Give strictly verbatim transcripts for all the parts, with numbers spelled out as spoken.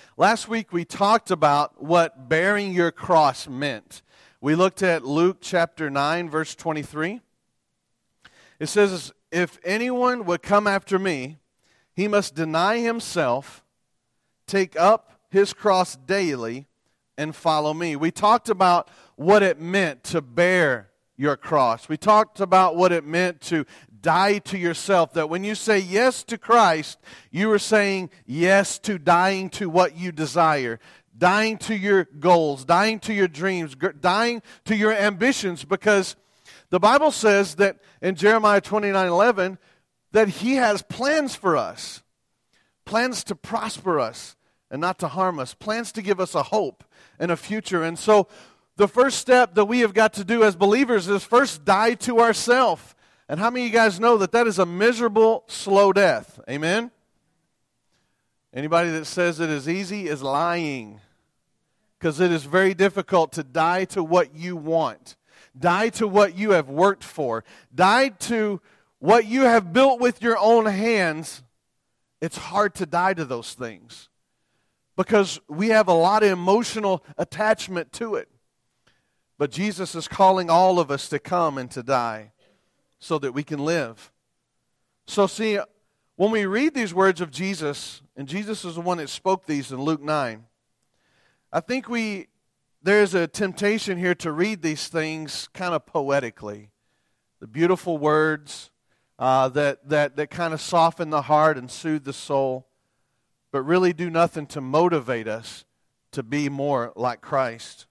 Last week we talked about what bearing your cross meant. We looked at Luke chapter nine, verse twenty-three. It says, if anyone would come after me, he must deny himself, take up his cross daily, and follow me. We talked about what it meant to bear your cross. We talked about what it meant to die to yourself, that when you say yes to Christ, you are saying yes to dying to what you desire, dying to your goals, dying to your dreams, dying to your ambitions, because the Bible says that in Jeremiah twenty-nine eleven that He has plans for us, plans to prosper us and not to harm us, plans to give us a hope and a future. And so the first step that we have got to do as believers is first die to ourselves. And how many of you guys know that that is a miserable, slow death? Amen? Anybody that says it is easy is lying. Because it is very difficult to die to what you want. Die to what you have worked for. Die to what you have built with your own hands. It's hard to die to those things. Because we have a lot of emotional attachment to it. But Jesus is calling all of us to come and to die, so that we can live. So see, when we read these words of Jesus, and Jesus is the one that spoke these in Luke nine, I think we there's a temptation here to read these things kind of poetically. The beautiful words uh, that, that, that kind of soften the heart and soothe the soul, but really do nothing to motivate us to be more like Christ.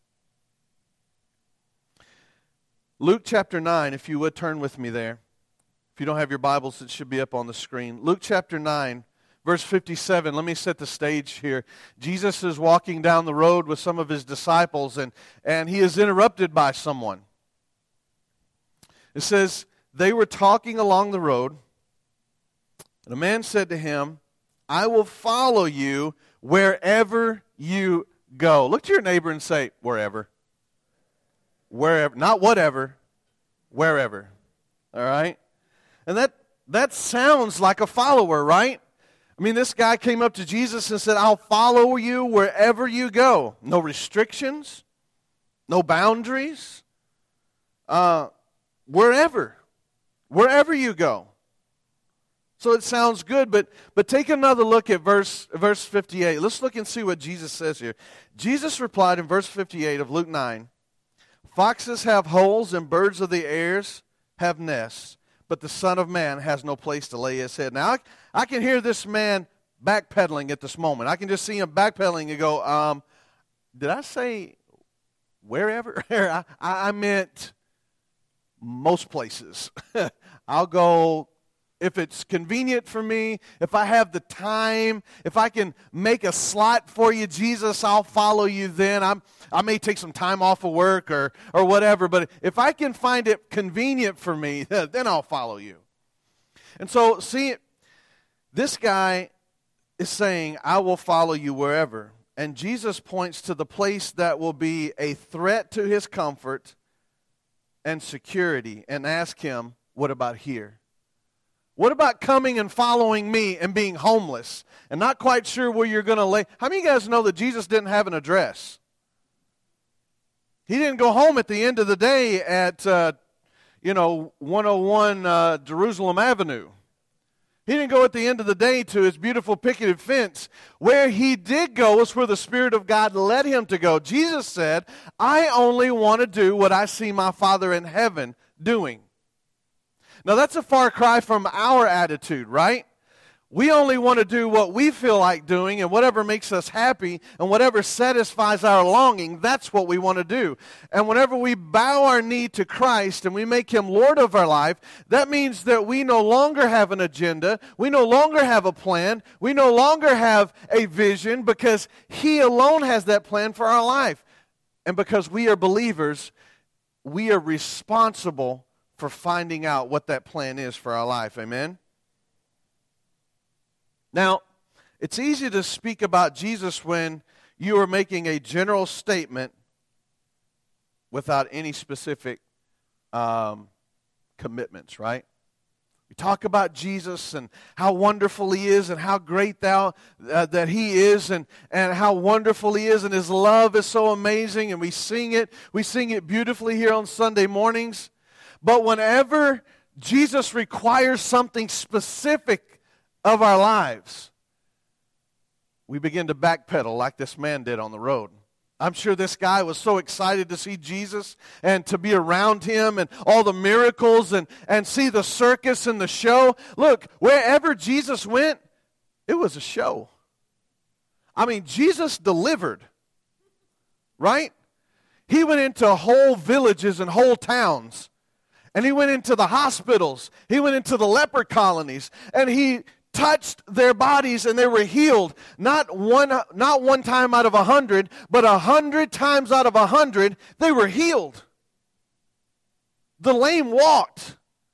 Luke chapter nine, if you would turn with me there. If you don't have your Bibles, it should be up on the screen. Luke chapter nine, verse fifty-seven. Let me set the stage here. Jesus is walking down the road with some of His disciples, and, and He is interrupted by someone. It says, they were talking along the road, and a man said to him, I will follow you wherever you go. Look to your neighbor and say, wherever. Wherever, not whatever, wherever. All right? And that that sounds like a follower, right? I mean, this guy came up to Jesus and said, I'll follow you wherever you go. No restrictions, no boundaries, uh, wherever, wherever you go. So it sounds good, but but take another look at verse verse fifty-eight. Let's look and see what Jesus says here. Jesus replied in verse fifty-eight of Luke nine, foxes have holes and birds of the airs have nests, but the Son of Man has no place to lay His head. Now, I, I can hear this man backpedaling at this moment. I can just see him backpedaling and go, um, did I say wherever? I, I meant most places. I'll go if it's convenient for me, if I have the time, if I can make a slot for you, Jesus, I'll follow you then. I'm, I may take some time off of work or, or whatever, but if I can find it convenient for me, then I'll follow you. And so, see, this guy is saying, I will follow you wherever. And Jesus points to the place that will be a threat to his comfort and security and ask him, what about here? What about coming and following me and being homeless and not quite sure where you're going to lay? How many of you guys know that Jesus didn't have an address? He didn't go home at the end of the day at, uh, you know, one oh one uh, Jerusalem Avenue. He didn't go at the end of the day to his beautiful picketed fence. Where he did go was where the Spirit of God led him to go. Jesus said, I only want to do what I see my Father in heaven doing. Now, that's a far cry from our attitude, right? We only want to do what we feel like doing, and whatever makes us happy and whatever satisfies our longing, that's what we want to do. And whenever we bow our knee to Christ and we make Him Lord of our life, that means that we no longer have an agenda, we no longer have a plan, we no longer have a vision, because He alone has that plan for our life. And because we are believers, we are responsible for finding out what that plan is for our life. Amen? Now, it's easy to speak about Jesus when you are making a general statement without any specific um, commitments, right? We talk about Jesus and how wonderful He is and how great thou uh, that He is and, and how wonderful He is and His love is so amazing, and we sing it. We sing it beautifully here on Sunday mornings. But whenever Jesus requires something specific of our lives, we begin to backpedal like this man did on the road. I'm sure this guy was so excited to see Jesus and to be around Him and all the miracles and, and see the circus and the show. Look, wherever Jesus went, it was a show. I mean, Jesus delivered, right? He went into whole villages and whole towns. And He went into the hospitals. He went into the leper colonies. And He touched their bodies and they were healed. Not one, not one time out of a hundred, but a hundred times out of a hundred, they were healed. The lame walked.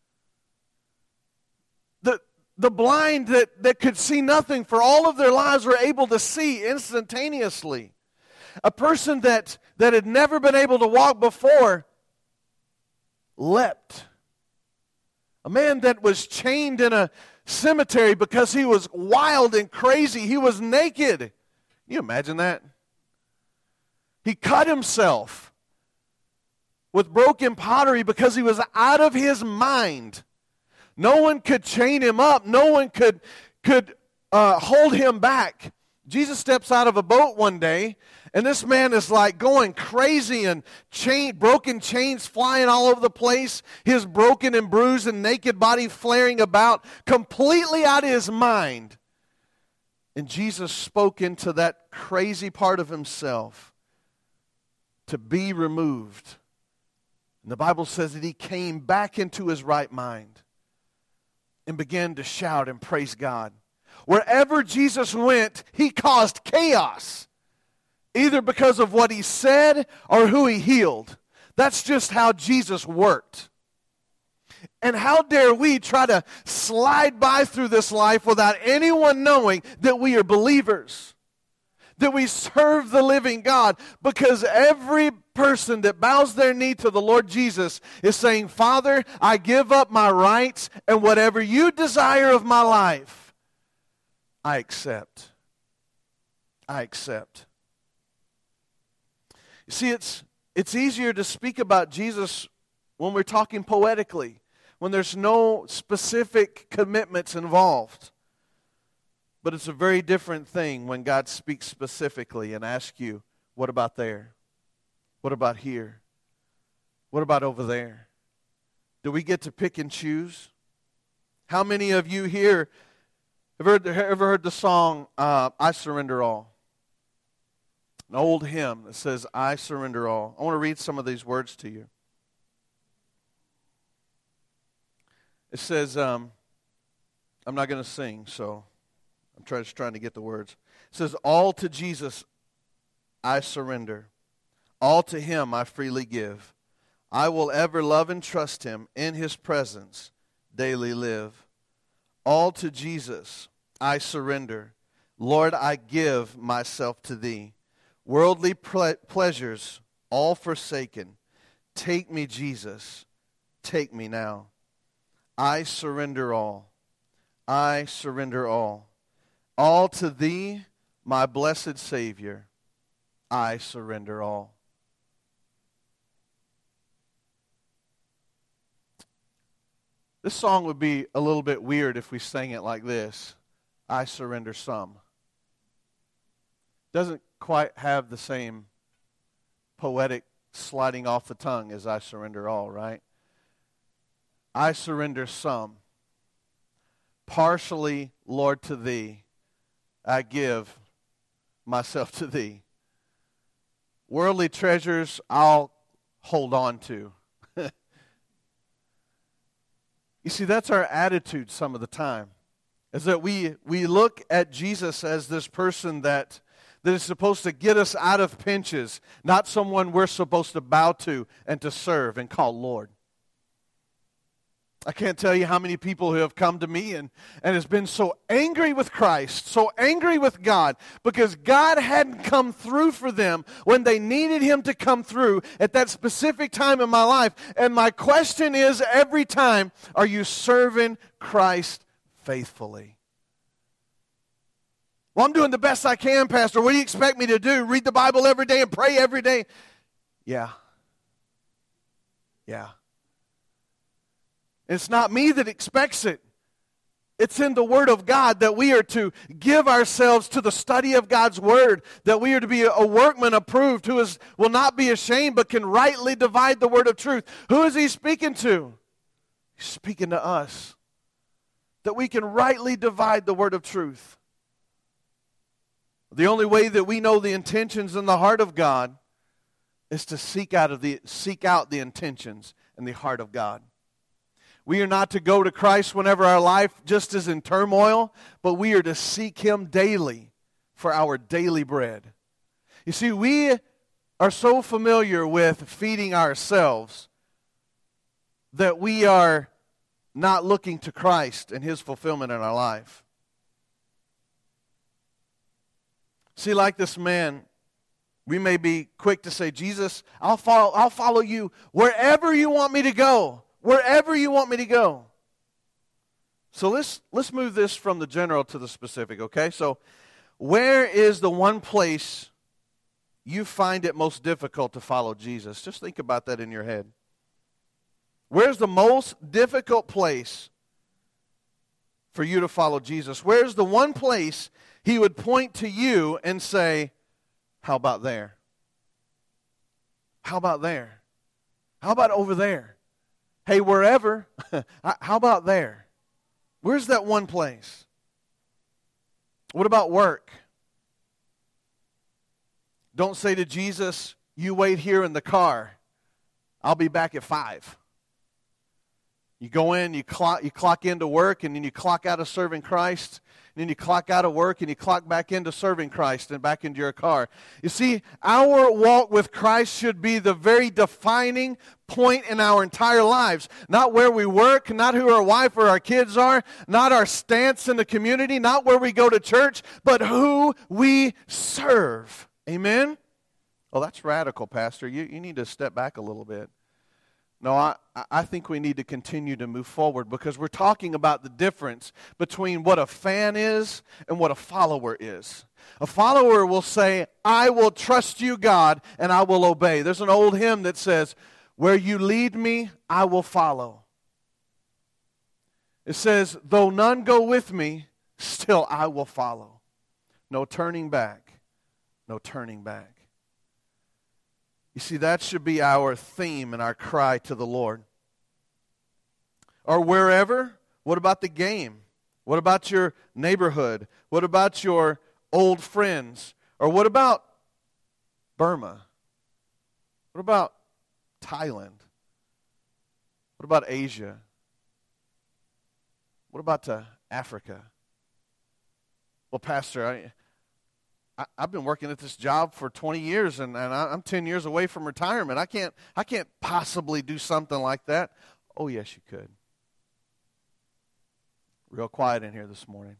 The, the blind that, that could see nothing for all of their lives were able to see instantaneously. A person that, that had never been able to walk before leapt. A man that was chained in a cemetery because he was wild and crazy. He was naked. Can you imagine that? He cut himself with broken pottery because he was out of his mind. No one could chain him up. No one could, could uh, hold him back. Jesus steps out of a boat one day, and this man is like going crazy and chain, broken chains flying all over the place, his broken and bruised and naked body flaring about, completely out of his mind. And Jesus spoke into that crazy part of himself to be removed. And the Bible says that he came back into his right mind and began to shout and praise God. Wherever Jesus went, He caused chaos, either because of what He said or who He healed. That's just how Jesus worked. And how dare we try to slide by through this life without anyone knowing that we are believers, that we serve the living God, because every person that bows their knee to the Lord Jesus is saying, Father, I give up my rights, and whatever you desire of my life, I accept. I accept. You see, it's it's easier to speak about Jesus when we're talking poetically, when there's no specific commitments involved. But it's a very different thing when God speaks specifically and asks you, what about there? What about here? What about over there? Do we get to pick and choose? How many of you here Have you ever, ever heard the song, uh, I Surrender All? An old hymn that says, I surrender all. I want to read some of these words to you. It says, um, I'm not going to sing, so I'm try, just trying to get the words. It says, all to Jesus I surrender. All to Him I freely give. I will ever love and trust Him, in His presence daily live. All to Jesus I surrender. Lord, I give myself to Thee. Worldly ple- pleasures all forsaken. Take me, Jesus. Take me now. I surrender all. I surrender all. All to Thee, my blessed Savior. I surrender all. This song would be a little bit weird if we sang it like this. I surrender some. Doesn't quite have the same poetic sliding off the tongue as I surrender all, right? I surrender some. Partially, Lord, to Thee, I give myself to Thee. Worldly treasures I'll hold on to. You see, that's our attitude some of the time, is that we, we look at Jesus as this person that, that is supposed to get us out of pinches, not someone we're supposed to bow to and to serve and call Lord. I can't tell you how many people who have come to me and, and has been so angry with Christ, so angry with God, because God hadn't come through for them when they needed Him to come through at that specific time in my life. And my question is every time, are you serving Christ faithfully? Well, I'm doing the best I can, Pastor. What do you expect me to do? Read the Bible every day and pray every day? Yeah. Yeah. It's not me that expects it. It's in the Word of God that we are to give ourselves to the study of God's Word, that we are to be a workman approved who is will not be ashamed but can rightly divide the Word of truth. Who is He speaking to? He's speaking to us. That we can rightly divide the Word of truth. The only way that we know the intentions in the heart of God is to seek out of the seek out the intentions in the heart of God. We are not to go to Christ whenever our life just is in turmoil, but we are to seek Him daily for our daily bread. You see, we are so familiar with feeding ourselves that we are not looking to Christ and His fulfillment in our life. See, like this man, we may be quick to say, Jesus, I'll follow, I'll follow you wherever you want me to go. Wherever you want me to go. So let's let's move this from the general to the specific, okay? So where is the one place you find it most difficult to follow Jesus? Just think about that in your head. Where's the most difficult place for you to follow Jesus? Where's the one place He would point to you and say, how about there? How about there? How about over there? Hey, wherever, how about there? Where's that one place? What about work? Don't say to Jesus, you wait here in the car. I'll be back at five. You go in, you clock, you clock into work, and then you clock out of serving Christ. And then you clock out of work, and you clock back into serving Christ and back into your car. You see, our walk with Christ should be the very defining point in our entire lives. Not where we work, not who our wife or our kids are, not our stance in the community, not where we go to church, but who we serve. Amen? Well, that's radical, Pastor. You, you need to step back a little bit. No, I, I think we need to continue to move forward because we're talking about the difference between what a fan is and what a follower is. A follower will say, I will trust you, God, and I will obey. There's an old hymn that says, where you lead me, I will follow. It says, though none go with me, still I will follow. No turning back, no turning back. You see, that should be our theme and our cry to the Lord. Or wherever, what about the game? What about your neighborhood? What about your old friends? Or what about Burma? What about Thailand? What about Asia? What about uh, Africa? Well, Pastor, I... I, I've been working at this job for twenty years, and, and I, I'm ten years away from retirement. I can't, I can't possibly do something like that. Oh, yes, you could. Real quiet in here this morning.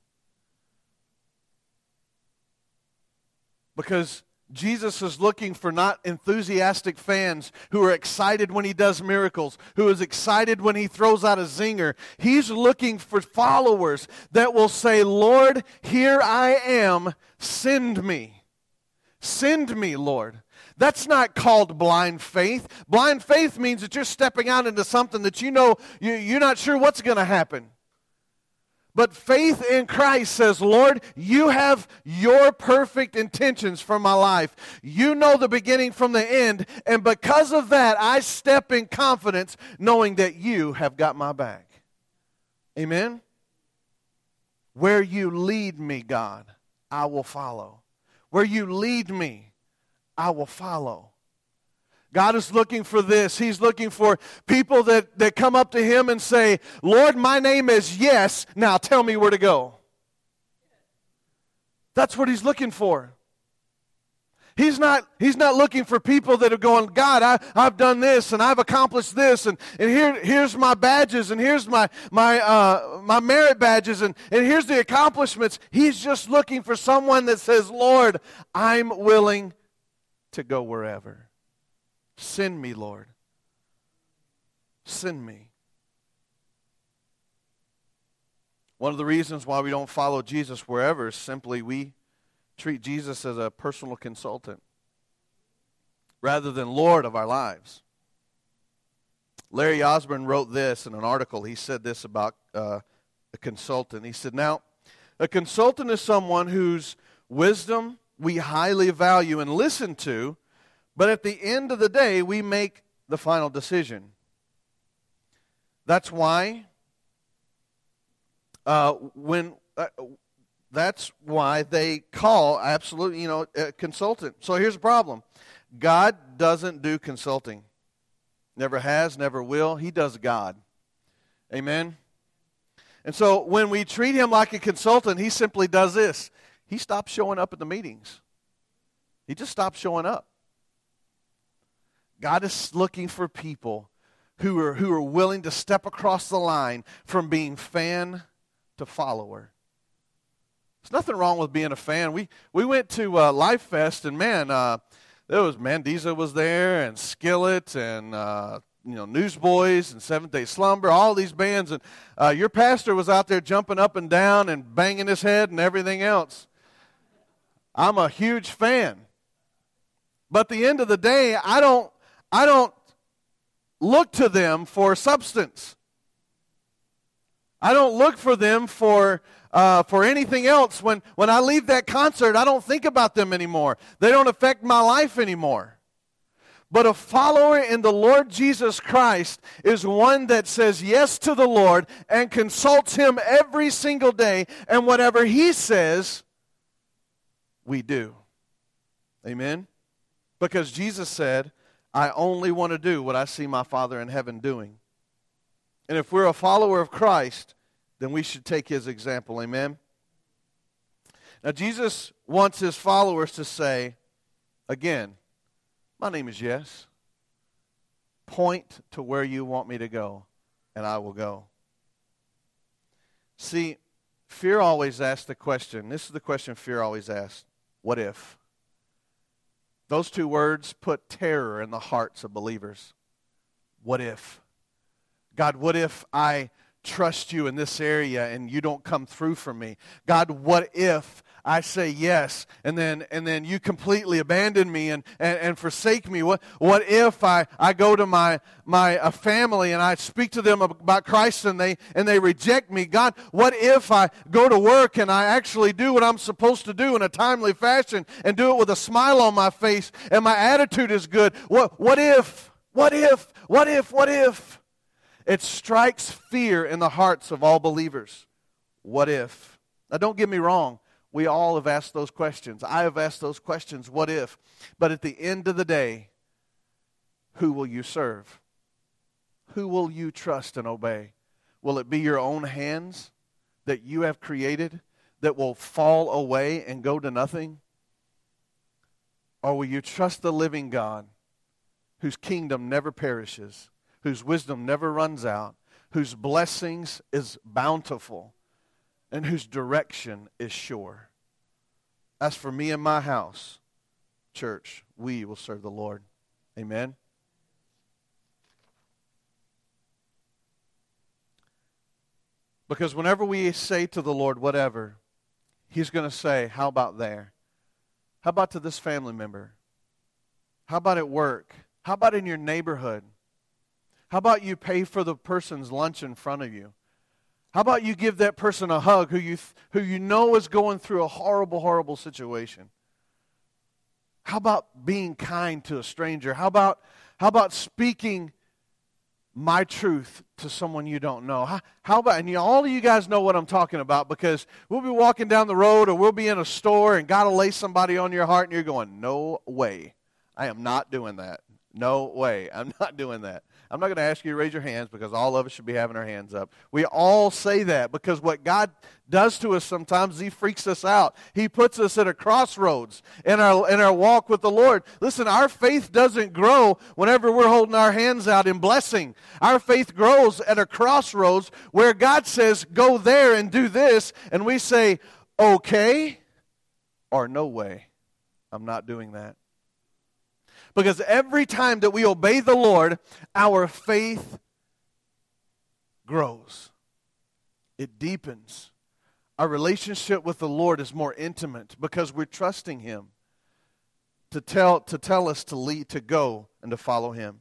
Because Jesus is looking for not enthusiastic fans who are excited when He does miracles, who is excited when He throws out a zinger. He's looking for followers that will say, Lord, here I am, send me. Send me, Lord. That's not called blind faith. Blind faith means that you're stepping out into something that you know you, you're not sure what's going to happen. But faith in Christ says, Lord, you have your perfect intentions for my life. You know the beginning from the end. And because of that, I step in confidence knowing that you have got my back. Amen? Where you lead me, God, I will follow. Where you lead me, I will follow. God is looking for this. He's looking for people that, that come up to Him and say, Lord, my name is yes. Now tell me where to go. That's what He's looking for. He's not, he's not looking for people that are going, God, I, I've done this and I've accomplished this, and, and here, here's my badges, and here's my, my, uh, my merit badges, and, and here's the accomplishments. He's just looking for someone that says, Lord, I'm willing to go wherever. Send me, Lord. Send me. One of the reasons why we don't follow Jesus wherever is simply we treat Jesus as a personal consultant rather than Lord of our lives. Larry Osborne wrote this in an article. He said this about uh, a consultant. He said, now, a consultant is someone whose wisdom we highly value and listen to, but at the end of the day, we make the final decision. That's why uh, when... Uh, That's why they call absolutely, you know, a consultant. So here's the problem. God doesn't do consulting. Never has, never will. He does God. Amen? And so when we treat him like a consultant, he simply does this. He stops showing up at the meetings. He just stops showing up. God is looking for people who are, who are willing to step across the line from being fan to follower. There's nothing wrong with being a fan. We we went to uh, Life Fest, and man, uh, there was Mandiza was there, and Skillet, and uh, you know Newsboys, and Seventh Day Slumber, all these bands, and uh, your pastor was out there jumping up and down and banging his head and everything else. I'm a huge fan, but at the end of the day, I don't I don't look to them for substance. I don't look for them for uh, for anything else. When, when I leave that concert, I don't think about them anymore. They don't affect my life anymore. But a follower in the Lord Jesus Christ is one that says yes to the Lord and consults him every single day. And whatever he says, we do. Amen? Because Jesus said, I only want to do what I see my Father in heaven doing. And if we're a follower of Christ, then we should take his example. Amen? Now, Jesus wants his followers to say, again, my name is Yes. Point to where you want me to go, and I will go. See, fear always asks the question. This is the question fear always asks. What if? Those two words put terror in the hearts of believers. What if? God, what if I trust you in this area and you don't come through for me? God, what if I say yes and then and then you completely abandon me and, and, and forsake me? What what if I, I go to my my uh, family and I speak to them about Christ and they and they reject me? God, what if I go to work and I actually do what I'm supposed to do in a timely fashion and do it with a smile on my face and my attitude is good? What what if? What if? What if? What if? It strikes fear in the hearts of all believers. What if? Now, don't get me wrong. We all have asked those questions. I have asked those questions. What if? But at the end of the day, who will you serve? Who will you trust and obey? Will it be your own hands that you have created that will fall away and go to nothing? Or will you trust the living God whose kingdom never perishes, whose wisdom never runs out, whose blessings is bountiful, and whose direction is sure? As for me and my house, church, we will serve the Lord. Amen. Because whenever we say to the Lord whatever, he's going to say, how about there? How about to this family member? How about at work? How about in your neighborhood? How about you pay for the person's lunch in front of you? How about you give that person a hug who you who you know is going through a horrible, horrible situation? How about being kind to a stranger? How about how about speaking my truth to someone you don't know? How, how about, and you know, all of you guys know what I'm talking about, because we'll be walking down the road or we'll be in a store and God will lay somebody on your heart and you're going, no way. I am not doing that. No way. I'm not doing that. I'm not going to ask you to raise your hands because all of us should be having our hands up. We all say that because what God does to us sometimes, He freaks us out. He puts us at a crossroads in our, in our walk with the Lord. Listen, our faith doesn't grow whenever we're holding our hands out in blessing. Our faith grows at a crossroads where God says, go there and do this, and we say, okay, or no way. I'm not doing that. Because every time that we obey the Lord, our faith grows. It deepens. Our relationship with the Lord is more intimate because we're trusting Him to tell, to tell us to lead, to go, and to follow Him.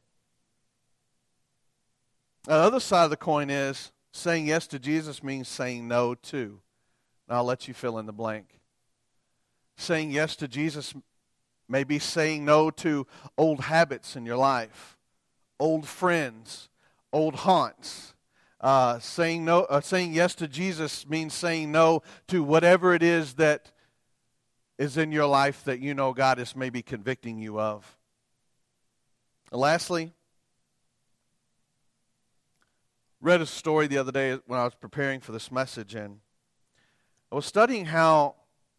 The other side of the coin is saying yes to Jesus means saying no to. Now I'll let you fill in the blank. Saying yes to Jesus maybe saying no to old habits in your life, old friends, old haunts. Uh, saying no, uh, saying yes to Jesus means saying no to whatever it is that is in your life that you know God is maybe convicting you of. And lastly, read a story the other day when I was preparing for this message, and I was studying how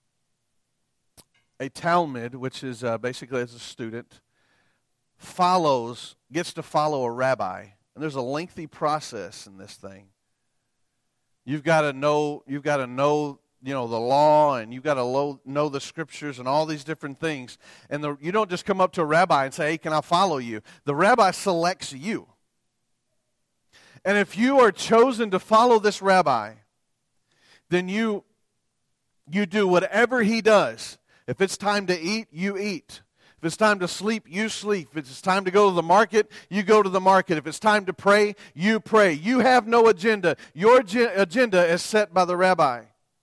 a Talmud, which is uh, basically as a student, follows, gets to follow a rabbi. And there's a lengthy process in this thing. You've got to know, you've got to know, you know, the law, and you've got to lo- know the scriptures and all these different things. And the, you don't just come up to a rabbi and say, hey, can I follow you? The rabbi selects you. And if you are chosen to follow this rabbi, then you you do whatever he does. If it's time to eat, you eat. If it's time to sleep, you sleep. If it's time to go to the market, you go to the market. If it's time to pray, you pray. You have no agenda. Your agenda is set by the rabbi.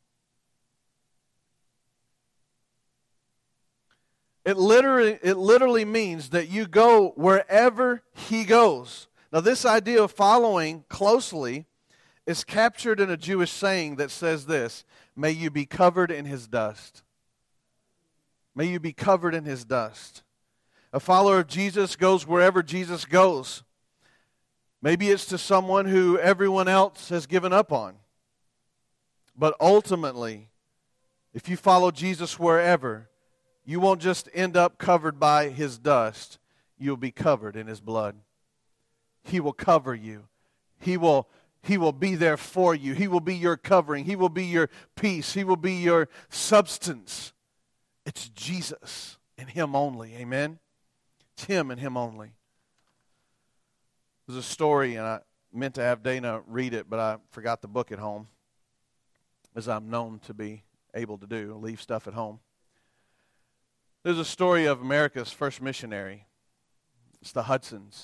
It literally, it literally means that you go wherever he goes. Now, this idea of following closely is captured in a Jewish saying that says this: may you be covered in his dust. May you be covered in his dust. A follower of Jesus goes wherever Jesus goes. Maybe it's to someone who everyone else has given up on. But ultimately, if you follow Jesus wherever, you won't just end up covered by his dust. You'll be covered in his blood. He will cover you. He will, he will be there for you. He will be your covering. He will be your peace. He will be your substance. It's Jesus and him only. Amen? It's him and him only. There's a story, and I meant to have Dana read it, but I forgot the book at home, as I'm known to be able to do, leave stuff at home. There's a story of America's first missionary. It's the Hudsons.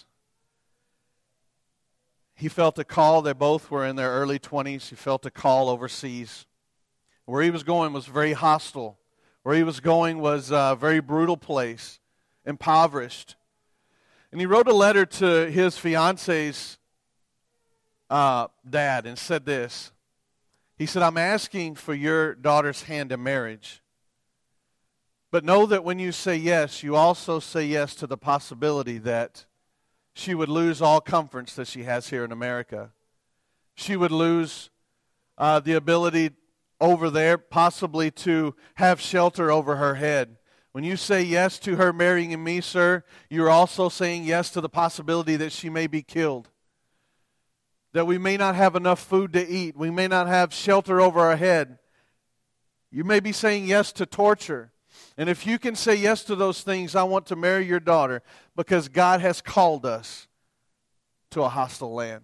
He felt a call. They both were in their early twenties. He felt a call overseas. Where he was going was very hostile. Where he was going was a very brutal place, impoverished. And he wrote a letter to his fiance's uh, dad and said this. He said, I'm asking for your daughter's hand in marriage. But know that when you say yes, you also say yes to the possibility that she would lose all comforts that she has here in America. She would lose uh, the ability over there possibly to have shelter over her head. When you say yes to her marrying me, sir, you're also saying yes to the possibility that she may be killed. That we may not have enough food to eat. We may not have shelter over our head. You may be saying yes to torture. And if you can say yes to those things, I want to marry your daughter because God has called us to a hostile land.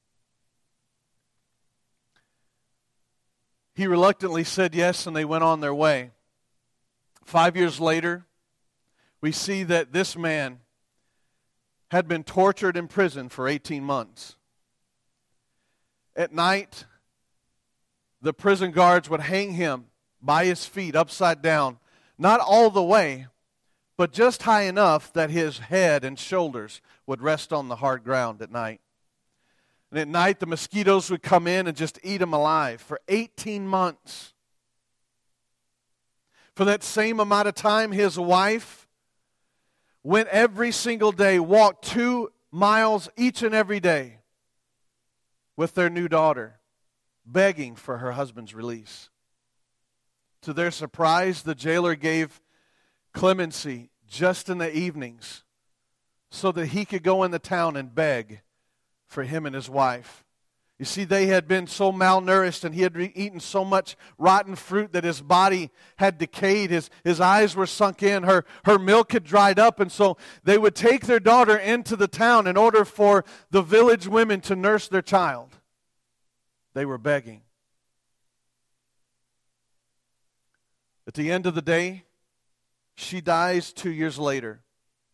He reluctantly said yes, and they went on their way. Five years later, we see that this man had been tortured in prison for eighteen months. At night, the prison guards would hang him by his feet upside down, not all the way, but just high enough that his head and shoulders would rest on the hard ground at night. And at night, the mosquitoes would come in and just eat him alive for eighteen months. For that same amount of time, his wife went every single day, walked two miles each and every day with their new daughter, begging for her husband's release. To their surprise, the jailer gave clemency just in the evenings so that he could go in the town and beg for him and his wife. You see, they had been so malnourished and he had re- eaten so much rotten fruit that his body had decayed. His, his eyes were sunk in. Her, her milk had dried up. And so they would take their daughter into the town in order for the village women to nurse their child. They were begging. At the end of the day, she dies two years later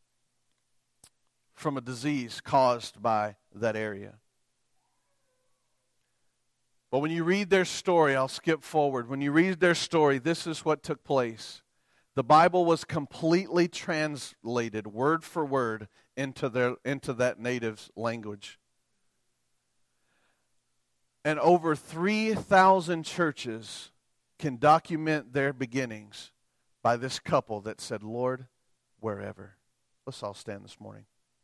from a disease caused by that area. But when you read their story, I'll skip forward. When you read their story, this is what took place. The Bible was completely translated, word for word, into their into that native's language. And over three thousand churches can document their beginnings by this couple that said, Lord, wherever. Let's all stand this morning.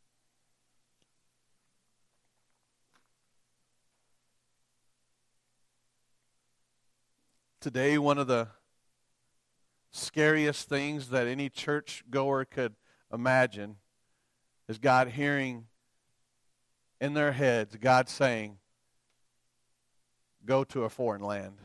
Today, one of the scariest things that any church goer could imagine is God hearing in their heads, God saying, go to a foreign land.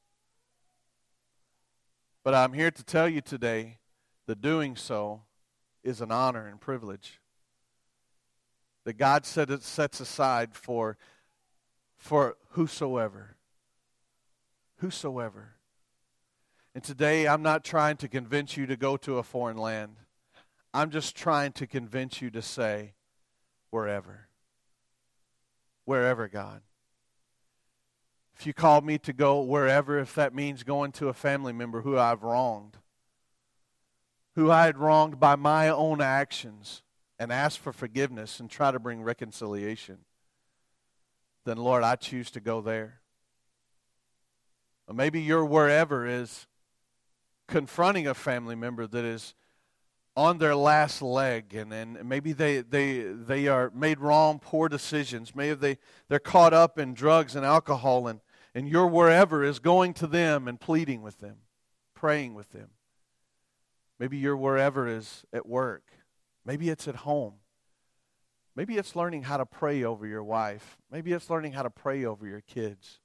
But I'm here to tell you today that doing so is an honor and privilege that God said it sets aside for, for whosoever. Whosoever. And today I'm not trying to convince you to go to a foreign land. I'm just trying to convince you to say, wherever. Wherever, God. If you call me to go wherever, if that means going to a family member who I've wronged, who I had wronged by my own actions, and ask for forgiveness and try to bring reconciliation, then Lord, I choose to go there. Or maybe your wherever is confronting a family member that is on their last leg, and, and maybe they, they they are made wrong, poor decisions. Maybe they, they're caught up in drugs and alcohol, and, and your wherever is going to them and pleading with them, praying with them. Maybe your wherever is at work. Maybe it's at home. Maybe it's learning how to pray over your wife. Maybe it's learning how to pray over your kids.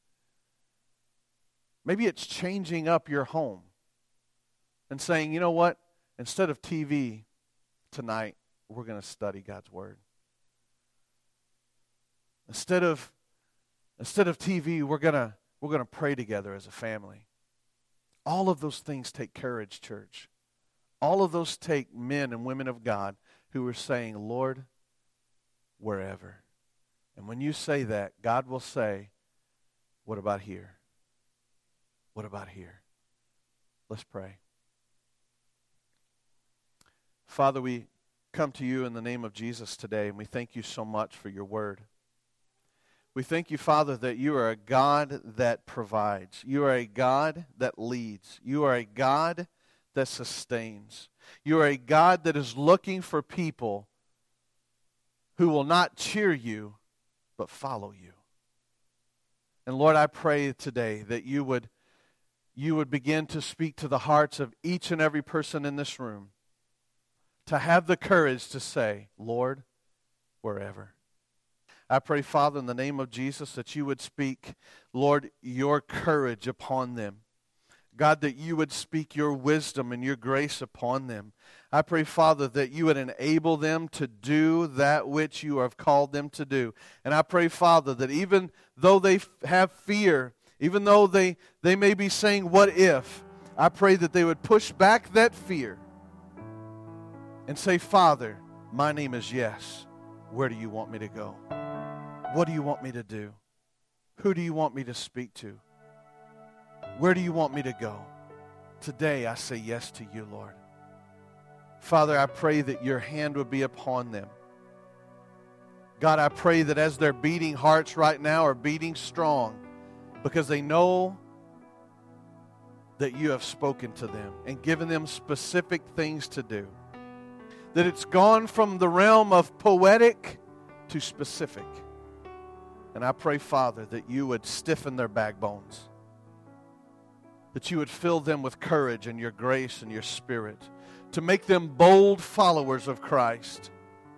Maybe it's changing up your home and saying, you know what? Instead of T V tonight, we're going to study God's Word. Instead of instead of T V, we're going to we're going to pray together as a family. All of those things take courage, church. All of those take men and women of God who are saying, Lord, wherever. And when you say that, God will say, what about here? What about here? Let's pray. Father, we come to you in the name of Jesus today, and we thank you so much for your word. We thank you, Father, that you are a God that provides. You are a God that leads. You are a God that sustains. You are a God that is looking for people who will not cheer you, but follow you. And Lord, I pray today that you would, you would begin to speak to the hearts of each and every person in this room, to have the courage to say, Lord, wherever. I pray, Father, in the name of Jesus, that you would speak, Lord, your courage upon them. God, that you would speak your wisdom and your grace upon them. I pray, Father, that you would enable them to do that which you have called them to do. And I pray, Father, that even though they have fear, even though they, they may be saying, what if? I pray that they would push back that fear and say, Father, my name is Yes. Where do you want me to go? What do you want me to do? Who do you want me to speak to? Where do you want me to go? Today I say yes to you, Lord. Father, I pray that your hand would be upon them. God, I pray that as their beating hearts right now are beating strong because they know that you have spoken to them and given them specific things to do. That it's gone from the realm of poetic too specific. And I pray, Father, that you would stiffen their backbones, that you would fill them with courage and your grace and your spirit, to make them bold followers of Christ.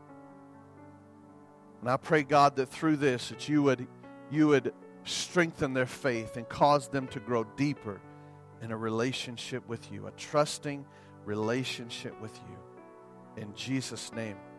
And I pray, God, that through this, that you would, you would strengthen their faith and cause them to grow deeper in a relationship with you, a trusting relationship with you. In Jesus' name.